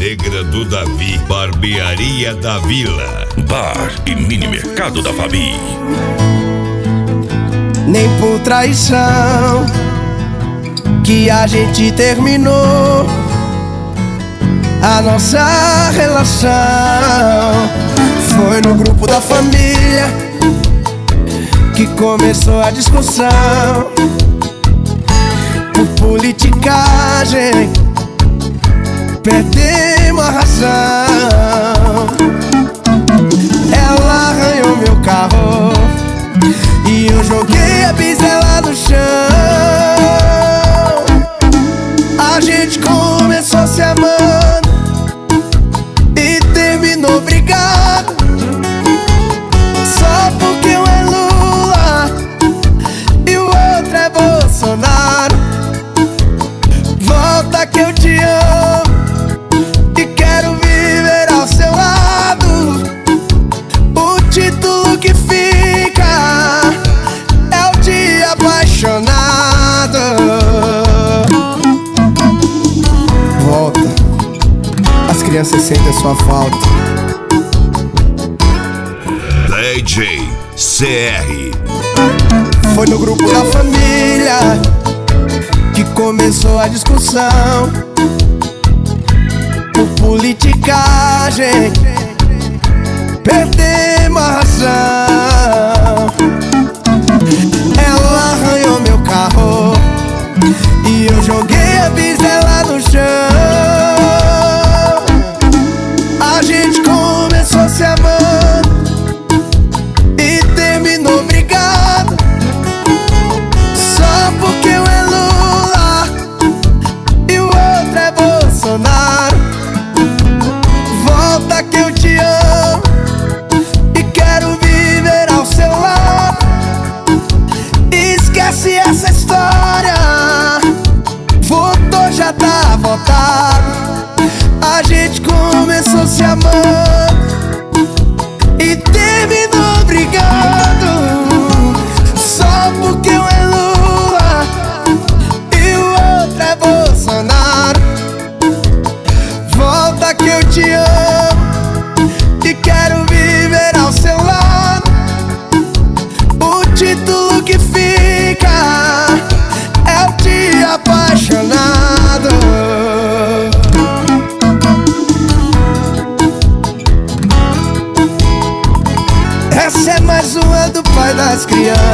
Negra do Davi, Barbearia da Vila, Bar e Mini Mercado da Fabi. Nem por traição que a gente terminou a nossa relação. Foi no grupo da família que começou a discussão. Por politicagem perdemos a razão. Ela arranhou meu carro e eu joguei a bisela no chão. A gente começou se amando e terminou brigado, só porque um é Lula e o outro é Bolsonaro. Volta que eu te amo e quero viver ao seu lado. O título que fica é o de apaixonado. Volta, as crianças sentem sua falta. DJ CR. Foi no grupo da família que começou a discussão. Por politicagem perdemos a razão. Ela arranhou meu carro e eu joguei a bisela no chão. A gente começou se amando e terminou brigado, só porque um é Lula e o outro é Bolsonaro. Volta que eu te amo e quero viver ao seu lado. Esquece essa história, votou, já tá votado. A gente começou se amando e terminou brigando, só porque um é Lula e o outro é Bolsonaro. Volta que eu te amo e quero viver ao seu lado. O título que fica é o de apaixonado. Essa é mais uma do pai das crianças.